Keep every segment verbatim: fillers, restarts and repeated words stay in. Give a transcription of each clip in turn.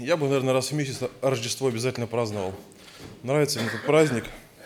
Я бы, наверное, раз в месяц Рождество обязательно праздновал. Нравится мне этот праздник.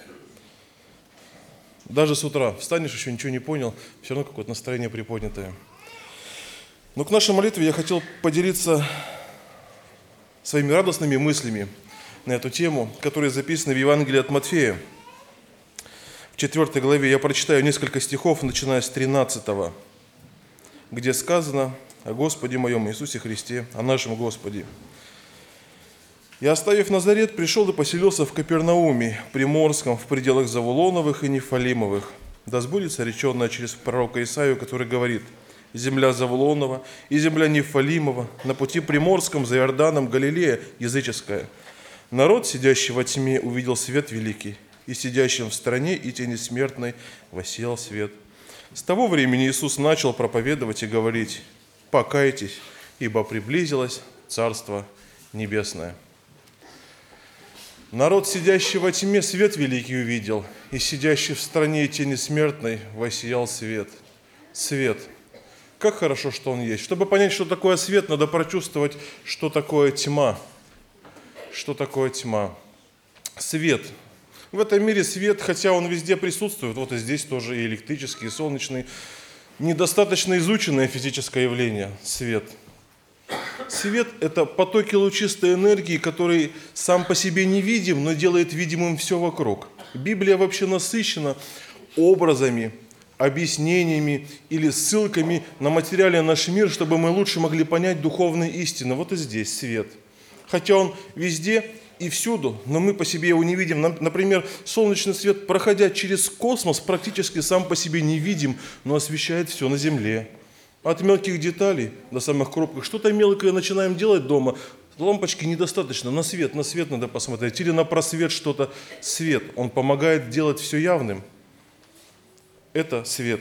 Даже с утра встанешь, еще ничего не понял, все равно какое-то настроение приподнятое. Но к нашей молитве я хотел поделиться своими радостными мыслями на эту тему, которые записаны в Евангелии от Матфея. В четвёртой главе я прочитаю несколько стихов, начиная с тринадцатого, где сказано о Господе моем Иисусе Христе, о нашем Господе. «И, оставив Назарет, пришел и поселился в Капернауме, Приморском, в пределах Завулоновых и Нефалимовых. Да сбудется реченное через пророка Исаию, который говорит: земля Завулонова и земля Нефалимова, на пути Приморском, за Иорданом, Галилея языческая. Народ, сидящий во тьме, увидел свет великий, и сидящим в стране и тени смертной воссиял свет. С того времени Иисус начал проповедовать и говорить: покайтесь, ибо приблизилось Царство Небесное». Народ, сидящий во тьме, свет великий увидел, и сидящий в стране и тени смертной воссиял свет. Свет. Как хорошо, что он есть. Чтобы понять, что такое свет, надо прочувствовать, что такое тьма. Что такое тьма? Свет. В этом мире свет, хотя он везде присутствует, вот и здесь тоже и электрический, и солнечный, недостаточно изученное физическое явление – свет. Свет – это потоки лучистой энергии, который сам по себе не видим, но делает видимым все вокруг. Библия вообще насыщена образами, объяснениями или ссылками на материальный наш мир, чтобы мы лучше могли понять духовные истины. Вот и здесь свет. Хотя он везде и всюду, но мы по себе его не видим. Например, солнечный свет, проходя через космос, практически сам по себе не видим, но освещает все на Земле. От мелких деталей до самых крупных. Что-то мелкое начинаем делать дома, лампочки недостаточно, на свет, на свет надо посмотреть. Или на просвет что-то, свет. Он помогает делать все явным. Это свет.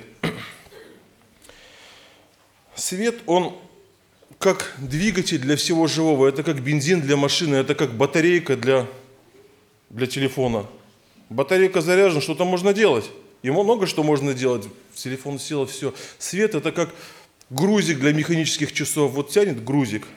Свет, он как двигатель для всего живого, это как бензин для машины, это как батарейка для, для телефона. Батарейка заряжена, что-то можно делать. Ему много что можно делать. В телефон сел, все. Свет – это как грузик для механических часов. Вот тянет грузик,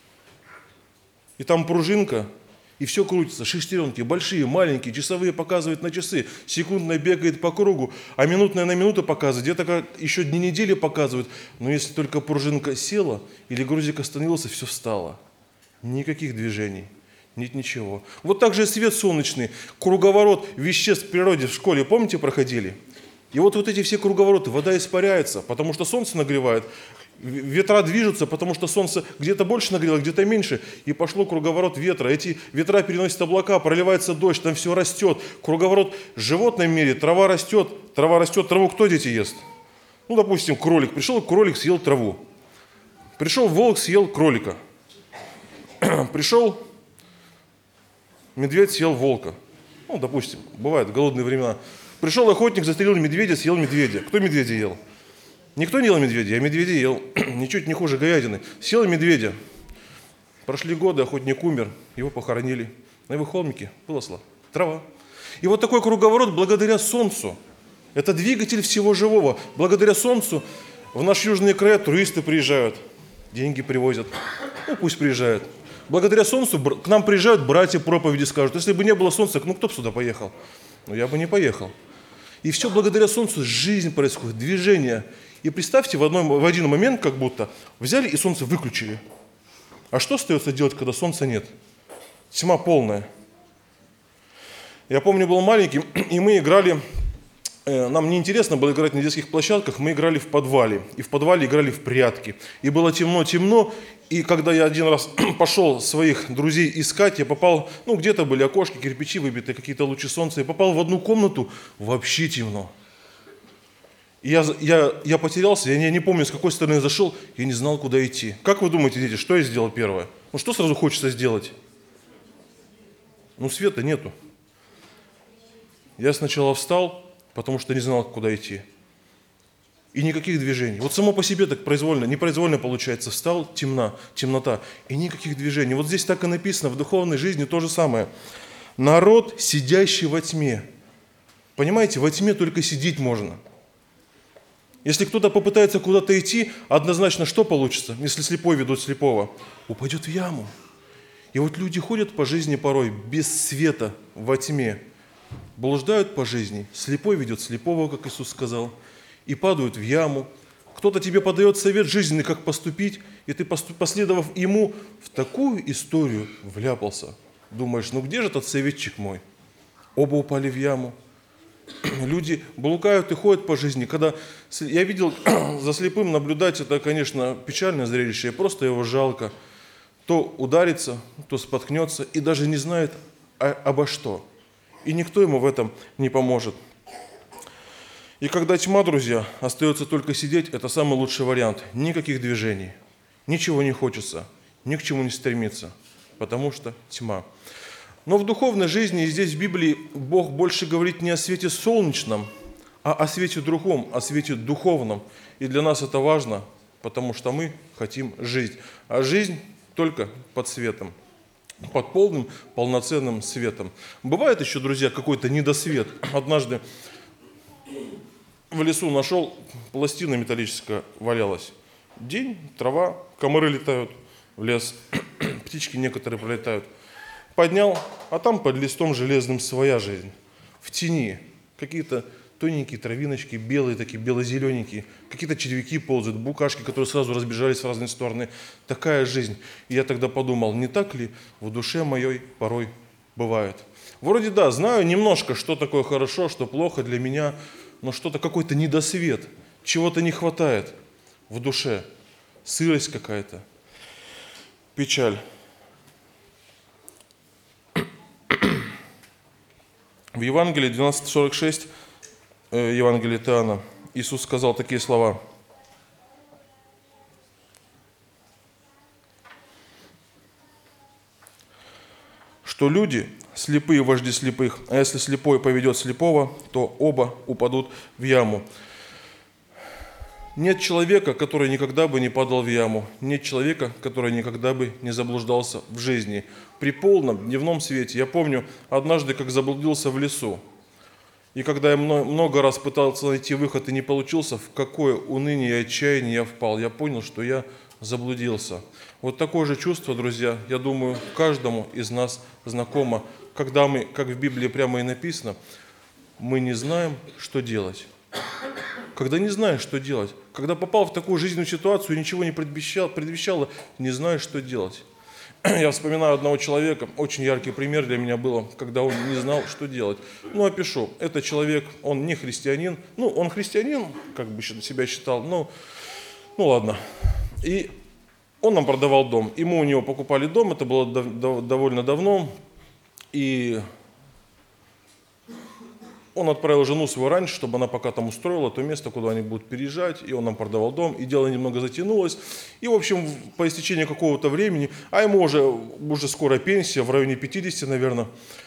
и там пружинка, и все крутится. Шестеренки большие, маленькие, часовые показывают на часы. Секундная бегает по кругу, а минутная на минуту показывает. Где-то как еще дни недели показывают. Но если только пружинка села или грузик остановился, все встало. Никаких движений. Нет ничего. Вот так же и свет солнечный, круговорот веществ в природе в школе, помните, проходили? И вот, вот эти все круговороты, вода испаряется, потому что солнце нагревает, ветра движутся, потому что солнце где-то больше нагрело, где-то меньше, и пошло круговорот ветра. Эти ветра переносят облака, проливается дождь, там все растет. Круговорот в животном мире, трава растет, трава растет, траву кто, дети, ест? Ну, допустим, кролик. Пришел кролик, съел траву. Пришел волк, съел кролика. Пришел медведь, съел волка. Ну, допустим, бывает, голодные времена. Пришел охотник, застрелил медведя, съел медведя. Кто медведя ел? Никто не ел медведя, а медведя ел. Ничуть не хуже говядины. Съел медведя. Прошли годы, охотник умер, его похоронили. На его холмике выросла трава. И вот такой круговорот благодаря солнцу. Это двигатель всего живого. Благодаря солнцу в наши южные края туристы приезжают, деньги привозят. Ну, пусть приезжают. Благодаря солнцу к нам приезжают братья, проповеди скажут. Если бы не было солнца, ну кто бы сюда поехал? Ну я бы не поехал. И все благодаря солнцу жизнь происходит, движение. И представьте, в, одной, в один момент как будто взяли и солнце выключили. А что остается делать, когда солнца нет? Тьма полная. Я помню, был маленьким, и мы играли, э, нам неинтересно было играть на детских площадках, мы играли в подвале. И в подвале играли в прятки. И было темно-темно, и когда я один раз пошел своих друзей искать, я попал, ну где-то были окошки, кирпичи выбиты, какие-то лучи солнца, я попал в одну комнату, вообще темно. И я, я, я потерялся, я не, не помню, с какой стороны я зашел, я не знал, куда идти. Как вы думаете, дети, что я сделал первое? Ну что сразу хочется сделать? Ну света нету. Я сначала встал, потому что не знал, куда идти. И никаких движений. Вот само по себе так произвольно, непроизвольно получается. Встал, темна, темнота, и никаких движений. Вот здесь так и написано, в духовной жизни то же самое. Народ, сидящий во тьме. Понимаете, во тьме только сидеть можно. Если кто-то попытается куда-то идти, однозначно что получится, если слепой ведут слепого? Упадет в яму. И вот люди ходят по жизни порой без света, во тьме, блуждают по жизни, слепой ведет слепого, как Иисус сказал, и падают в яму. Кто-то тебе подает совет жизненный, как поступить, и ты, последовав ему, в такую историю вляпался. Думаешь, ну где же этот советчик мой? Оба упали в яму. Люди блукают и ходят по жизни. Когда я видел за слепым наблюдать, это, конечно, печальное зрелище, просто его жалко. То ударится, то споткнется и даже не знает а, обо что. И никто ему в этом не поможет. И когда тьма, друзья, остается только сидеть, это самый лучший вариант. Никаких движений, ничего не хочется, ни к чему не стремиться, потому что тьма. Но в духовной жизни, и здесь в Библии, Бог больше говорит не о свете солнечном, а о свете другом, о свете духовном. И для нас это важно, потому что мы хотим жить. А жизнь только под светом, под полным, полноценным светом. Бывает еще, друзья, какой-то недосвет. Однажды в лесу нашел, пластина металлическая валялась. День, трава, комары летают в лес, птички некоторые пролетают. Поднял, а там под листом железным своя жизнь. В тени какие-то тоненькие травиночки, белые такие, бело-зелененькие, какие-то червяки ползают, букашки, которые сразу разбежались в разные стороны. Такая жизнь. И я тогда подумал, не так ли в душе моей порой бывает? Вроде да, знаю немножко, что такое хорошо, что плохо для меня, но что-то, какой-то недосвет, чего-то не хватает в душе, сырость какая-то, печаль. В Евангелии двенадцать сорок шесть, э, Евангелие от Иоанна, Иисус сказал такие слова. Что люди слепые вожди слепых, а если слепой поведет слепого, то оба упадут в яму. Нет человека, который никогда бы не падал в яму. Нет человека, который никогда бы не заблуждался в жизни. При полном дневном свете. Я помню однажды, как заблудился в лесу. И когда я много раз пытался найти выход и не получился, в какое уныние и отчаяние я впал. Я понял, что я заблудился. Вот такое же чувство, друзья, я думаю, каждому из нас знакомо. Когда мы, как в Библии прямо и написано, мы не знаем, что делать. Когда не знаешь, что делать, когда попал в такую жизненную ситуацию и ничего не предвещало, предвещало, не знаешь, что делать. Я вспоминаю одного человека, очень яркий пример для меня было, когда он не знал, что делать. Ну, опишу. Это человек, он не христианин, ну, он христианин, как бы себя считал, ну, ну ладно. И он нам продавал дом, и мы у него покупали дом, это было довольно давно, и он отправил жену свою раньше, чтобы она пока там устроила то место, куда они будут переезжать, и он нам продавал дом, и дело немного затянулось. И, в общем, по истечении какого-то времени, а ему уже, уже скоро пенсия, в районе пятидесяти, наверное,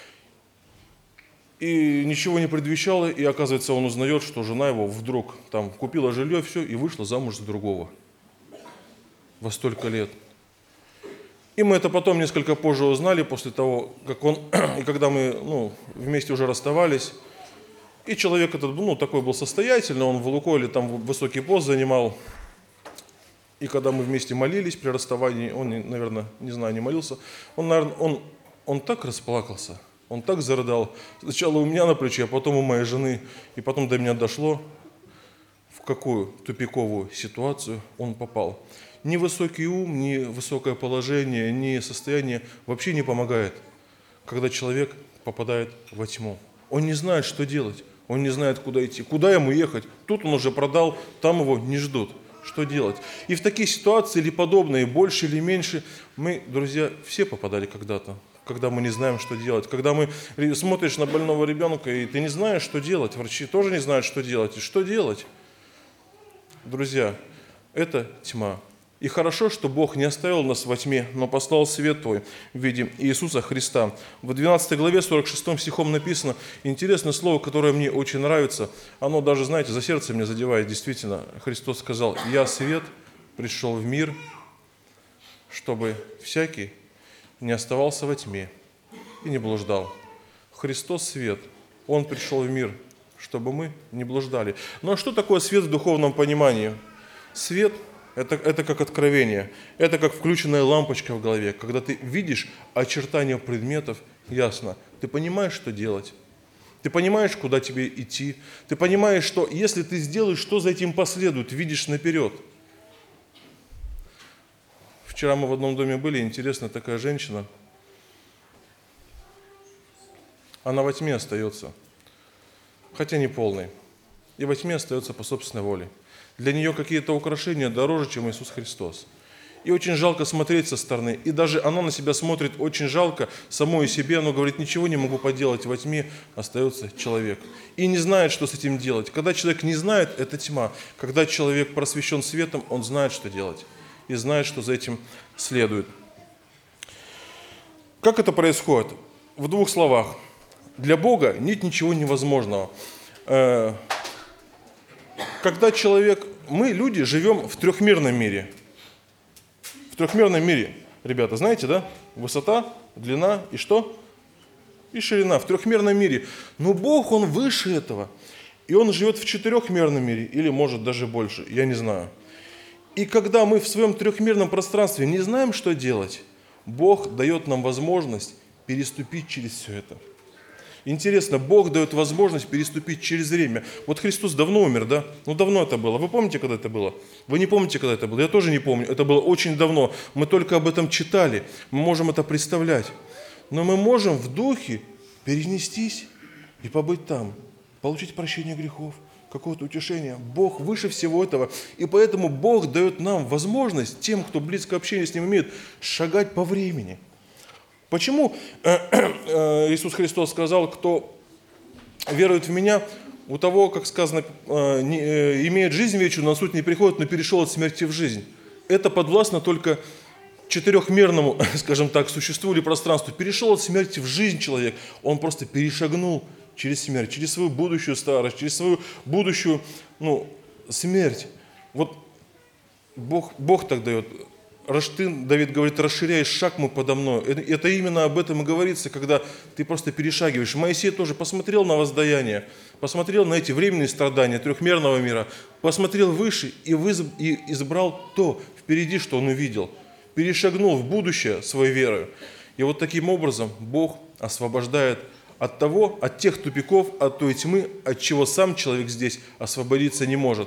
и ничего не предвещало, и, оказывается, он узнает, что жена его вдруг там купила жилье, все, и вышла замуж за другого во столько лет. И мы это потом несколько позже узнали, после того, как он, и когда мы ну, вместе уже расставались. И человек этот, ну, такой был состоятельный, он в Лукойле там высокий пост занимал. И когда мы вместе молились при расставании, он, наверное, не знаю, не молился, он, наверное, он, он так расплакался, он так зарыдал. Сначала у меня на плече, а потом у моей жены. И потом до меня дошло, в какую тупиковую ситуацию он попал. Ни высокий ум, ни высокое положение, ни состояние вообще не помогает, когда человек попадает во тьму. Он не знает, что делать, он не знает, куда идти, куда ему ехать. Тут он уже продал, там его не ждут. Что делать? И в такие ситуации или подобные, больше или меньше, мы, друзья, все попадали когда-то, когда мы не знаем, что делать. Когда мы смотришь на больного ребенка, и ты не знаешь, что делать. Врачи тоже не знают, что делать. И что делать? Друзья, это тьма. И хорошо, что Бог не оставил нас во тьме, но послал свет Твой в виде Иисуса Христа. В двенадцатой главе, сорок шестым стихом написано интересное слово, которое мне очень нравится. Оно даже, знаете, за сердце меня задевает. Действительно, Христос сказал: «Я свет пришел в мир, чтобы всякий не оставался во тьме и не блуждал». Христос свет, Он пришел в мир, чтобы мы не блуждали. Ну а что такое свет в духовном понимании? Свет Это, это как откровение, это как включенная лампочка в голове, когда ты видишь очертания предметов ясно, ты понимаешь, что делать, ты понимаешь, куда тебе идти, ты понимаешь, что если ты сделаешь, что за этим последует, видишь наперед. Вчера мы в одном доме были, интересная такая женщина, она во тьме остается, хотя не полной, и во тьме остается по собственной воле. Для нее какие-то украшения дороже, чем Иисус Христос. И очень жалко смотреть со стороны. И даже она на себя смотрит очень жалко, самой себе. Она говорит, ничего не могу поделать, во тьме остается человек. И не знает, что с этим делать. Когда человек не знает, это тьма. Когда человек просвещен светом, он знает, что делать. И знает, что за этим следует. Как это происходит? В двух словах. Для Бога нет ничего невозможного. Когда человек, мы, люди, живем в трехмерном мире. В трехмерном мире, ребята, знаете, да? Высота, длина и что? И ширина. В трехмерном мире. Но Бог, Он выше этого. И Он живет в четырехмерном мире. Или может даже больше, я не знаю. И когда мы в своем трехмерном пространстве не знаем, что делать, Бог дает нам возможность переступить через все это. Интересно, Бог дает возможность переступить через время. Вот Христос давно умер, да? Ну, давно это было. Вы помните, когда это было? Вы не помните, когда это было? Я тоже не помню. Это было очень давно. Мы только об этом читали. Мы можем это представлять. Но мы можем в духе перенестись и побыть там. Получить прощение грехов, какое-то утешение. Бог выше всего этого. И поэтому Бог дает нам возможность, тем, кто близкое общение с Ним имеет, шагать по времени. Почему Иисус Христос сказал, кто верует в Меня, у того, как сказано, имеет жизнь вечную, на суд не приходит, но перешел от смерти в жизнь. Это подвластно только четырехмерному, скажем так, существу или пространству. Перешел от смерти в жизнь человек, он просто перешагнул через смерть, через свою будущую старость, через свою будущую ну, смерть. Вот Бог, Бог так дает. Ты, Давид говорит, расширяешь шаг мой подо мной. Это именно об этом и говорится, когда ты просто перешагиваешь. Моисей тоже посмотрел на воздаяние, посмотрел на эти временные страдания трехмерного мира, посмотрел выше и избрал то впереди, что он увидел. Перешагнул в будущее своей верой. И вот таким образом Бог освобождает от того, от тех тупиков, от той тьмы, от чего сам человек здесь освободиться не может.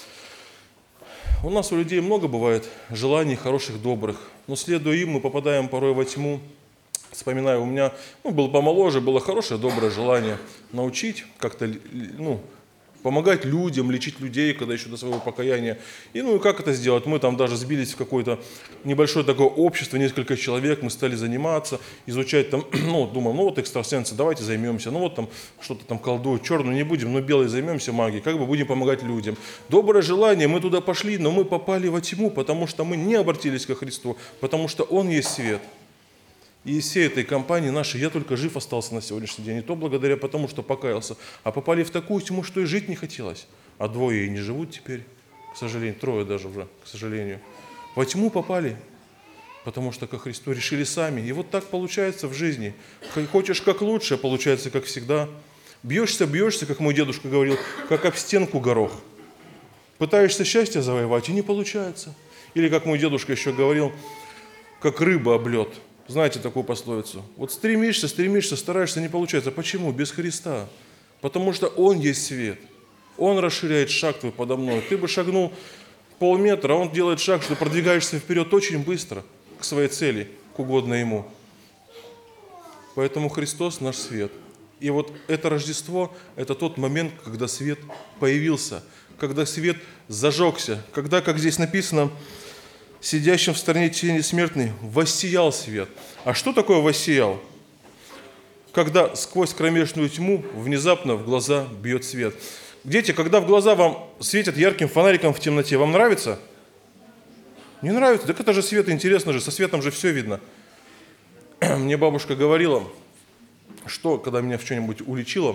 У нас у людей много бывает желаний хороших, добрых, но следуя им, мы попадаем порой во тьму. Вспоминаю, у меня ну, был помоложе, было хорошее, доброе желание научить как-то, ну, помогать людям, лечить людей, когда еще до своего покаяния. И ну и как это сделать? Мы там даже сбились в какое-то небольшое такое общество, несколько человек, мы стали заниматься, изучать там, ну, думаем, ну вот экстрасенсы, давайте займемся, ну вот там что-то там колдуют, черную не будем, но белой займемся магией, как бы будем помогать людям. Доброе желание, мы туда пошли, но мы попали во тьму, потому что мы не обратились ко Христу, потому что Он есть свет. И из всей этой компании нашей я только жив остался на сегодняшний день. И то благодаря потому, что покаялся. А попали в такую тьму, что и жить не хотелось. А двое и не живут теперь, к сожалению. Трое даже уже, к сожалению. Во тьму попали, потому что ко Христу решили сами. И вот так получается в жизни. Хочешь как лучше, получается как всегда. Бьешься, бьешься, как мой дедушка говорил, как об стенку горох. Пытаешься счастье завоевать, и не получается. Или как мой дедушка еще говорил, как рыба об лед. Знаете такую пословицу? Вот стремишься, стремишься, стараешься, не получается. Почему? Без Христа. Потому что Он есть свет. Он расширяет шаг твой подо мной. Ты бы шагнул полметра, а Он делает шаг, что продвигаешься вперед очень быстро к своей цели, к угодной Ему. Поэтому Христос наш свет. И вот это Рождество, это тот момент, когда свет появился, когда свет зажегся, когда, как здесь написано, сидящим в стороне тени смертной воссиял свет. А что такое воссиял? Когда сквозь кромешную тьму внезапно в глаза бьет свет. Дети, когда в глаза вам светят ярким фонариком в темноте, вам нравится? Не нравится? Так это же свет, интересно же, со светом же все видно. Мне бабушка говорила, что, когда меня в что-нибудь уличила,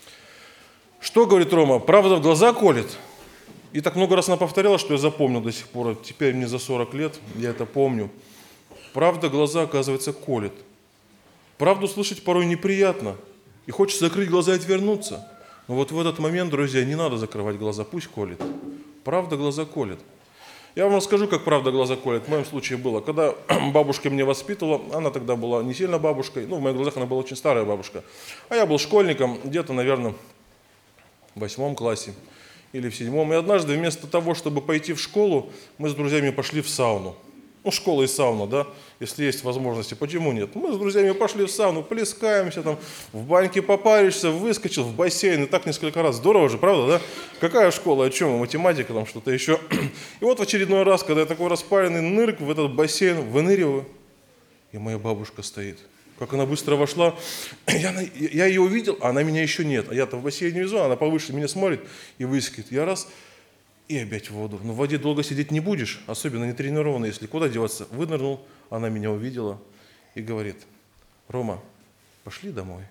что, говорит Рома, правда в глаза колет? И так много раз она повторяла, что я запомнил до сих пор. Теперь мне за сорок лет, я это помню. Правда глаза, оказывается, колет. Правду слышать порой неприятно. И хочется закрыть глаза и отвернуться. Но вот в этот момент, друзья, не надо закрывать глаза, пусть колет. Правда глаза колет. Я вам расскажу, как правда глаза колет. В моем случае было. Когда бабушка меня воспитывала, она тогда была не сильно бабушкой, ну, в моих глазах она была очень старая бабушка. А я был школьником, где-то, наверное, в восьмом классе или в седьмом. И однажды вместо того, чтобы пойти в школу, мы с друзьями пошли в сауну. Ну, школа и сауна, да, если есть возможности, почему нет? Мы с друзьями пошли в сауну, плескаемся там, в баньке попаришься, выскочил в бассейн, и так несколько раз. Здорово же, правда, да? Какая школа, о чем? Математика, там что-то еще. И вот в очередной раз, когда я такой распаренный нырк в этот бассейн, выныриваю, и моя бабушка стоит. Как она быстро вошла, я, я ее увидел, а она меня еще нет. А я-то в бассейне внизу, она повыше меня смотрит и выскочит. Я раз... И опять в воду. Но в воде долго сидеть не будешь, особенно не тренированный, если куда деваться. Вынырнул, она меня увидела и говорит: Рома, пошли домой.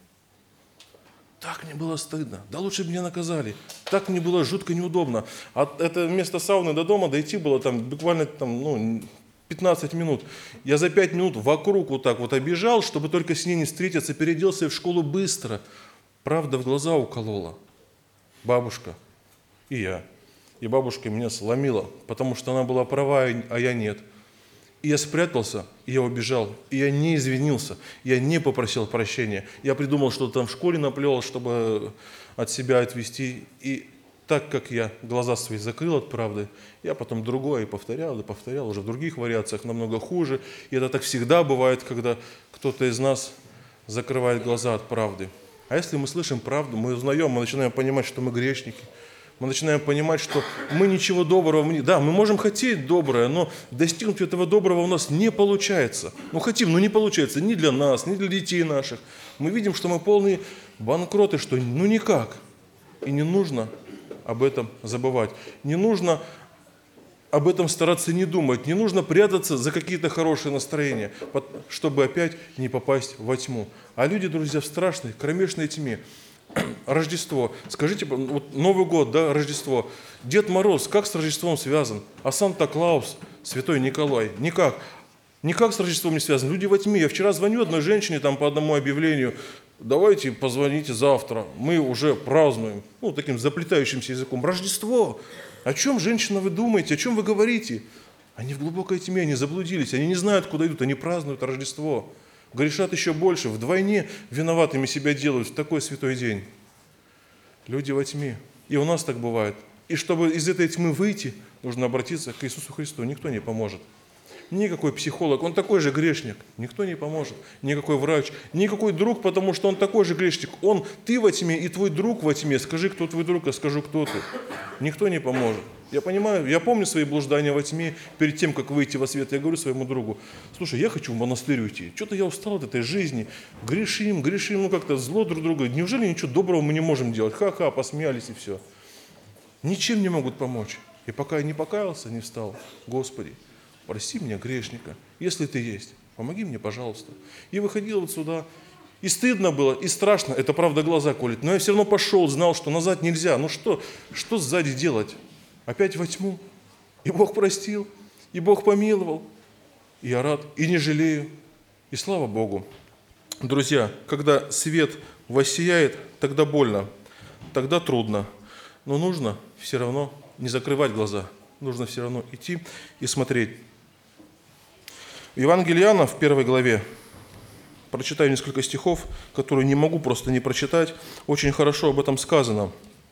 Так мне было стыдно. Да лучше бы меня наказали. Так мне было жутко неудобно. А это вместо сауны до дома дойти было там буквально там, ну, пятнадцать минут. Я за пять минут вокруг вот так вот обежал, чтобы только с ней не встретиться, переоделся и в школу быстро. Правда в глаза уколола. Бабушка и я. И бабушка меня сломила, потому что она была права, а я нет. И я спрятался, и я убежал, и я не извинился, я не попросил прощения. Я придумал, что там в школе наплел, чтобы от себя отвести. И так как я глаза свои закрыл от правды, я потом другое и повторял, и повторял, уже в других вариациях намного хуже. И это так всегда бывает, когда кто-то из нас закрывает глаза от правды. А если мы слышим правду, мы узнаем, мы начинаем понимать, что мы грешники. Мы начинаем понимать, что мы ничего доброго... Мы не... Да, мы можем хотеть доброе, но достигнуть этого доброго у нас не получается. Ну, хотим, но не получается ни для нас, ни для детей наших. Мы видим, что мы полные банкроты, что ну никак. И не нужно об этом забывать. Не нужно об этом стараться не думать. Не нужно прятаться за какие-то хорошие настроения, чтобы опять не попасть во тьму. А люди, друзья, в страшной, кромешной тьме. Рождество. Скажите, вот Новый год, да, Рождество. Дед Мороз как с Рождеством связан? А Санта-Клаус, Святой Николай? Никак. Никак с Рождеством не связан. Люди во тьме. Я вчера звоню одной женщине там по одному объявлению. Давайте позвоните завтра. Мы уже празднуем. Ну, таким заплетающимся языком. Рождество. О чем, женщина, вы думаете? О чем вы говорите? Они в глубокой тьме, они заблудились. Они не знают, куда идут. Они празднуют Рождество. Грешат еще больше, вдвойне виноватыми себя делают в такой святой день. Люди во тьме. И у нас так бывает. И чтобы из этой тьмы выйти, нужно обратиться к Иисусу Христу. Никто не поможет. Никакой психолог, он такой же грешник. Никто не поможет. Никакой врач, никакой друг, потому что он такой же грешник. Он, ты во тьме и твой друг во тьме. Скажи, кто твой друг, я скажу, кто ты. Никто не поможет. Я понимаю, я помню свои блуждания во тьме перед тем, как выйти во свет. Я говорю своему другу: слушай, я хочу в монастырь уйти. Что-то я устал от этой жизни. Грешим, грешим, ну как-то зло друг друга. Неужели ничего доброго мы не можем делать? Ха-ха, посмеялись и все. Ничем не могут помочь. И пока я не покаялся, не встал. Господи, прости меня, грешника. Если ты есть, помоги мне, пожалуйста. И выходил вот сюда. И стыдно было, и страшно. Это правда глаза колет. Но я все равно пошел, знал, что назад нельзя. Ну что, что сзади делать? Опять во тьму. И Бог простил, и Бог помиловал. И я рад, и не жалею. И слава Богу. Друзья, когда свет воссияет, тогда больно, тогда трудно. Но нужно все равно не закрывать глаза. Нужно все равно идти и смотреть. В Евангелии Иоанна в первой главе прочитаю несколько стихов, которые не могу просто не прочитать. Очень хорошо об этом сказано.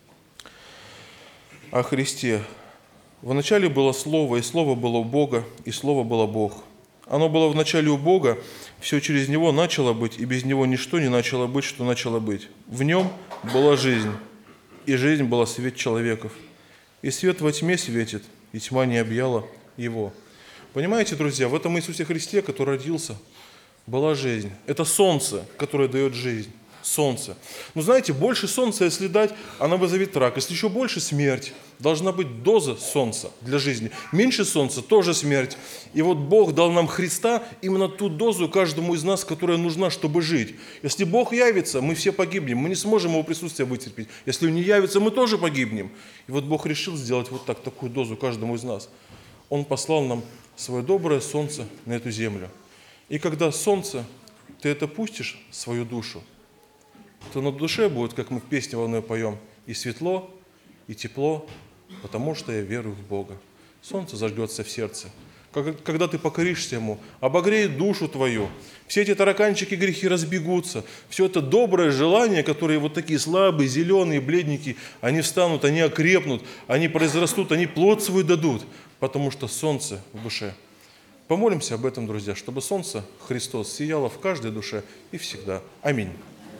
О Христе. «Вначале было Слово, и Слово было у Бога, и Слово было Бог. Оно было вначале у Бога, все через Него начало быть, и без Него ничто не начало быть, что начало быть. В Нем была жизнь, и жизнь была свет человеков. И свет во тьме светит, и тьма не объяла Его». Понимаете, друзья, в этом Иисусе Христе, который родился, была жизнь. Это солнце, которое дает жизнь. Солнце. Но знаете, больше солнца, если дать, она вызовет рак. Если еще больше, смерть. Должна быть доза солнца для жизни. Меньше солнца, тоже смерть. И вот Бог дал нам Христа, именно ту дозу каждому из нас, которая нужна, чтобы жить. Если Бог явится, мы все погибнем. Мы не сможем Его присутствие вытерпеть. Если Он не явится, мы тоже погибнем. И вот Бог решил сделать вот так, такую дозу каждому из нас. Он послал нам свое доброе солнце на эту землю. И когда солнце, ты это пустишь, свою душу, то на душе будет, как мы в песне волной поем, и светло, и тепло, потому что я верую в Бога. солнце зажгется в сердце. Когда ты покоришься Ему, обогреет душу твою, все эти тараканчики, грехи разбегутся, все это доброе желание, которые вот такие слабые, зеленые, бледники, они встанут, они окрепнут, они произрастут, они плод свой дадут, потому что солнце в душе. Помолимся об этом, друзья, чтобы солнце Христос сияло в каждой душе и всегда. Аминь.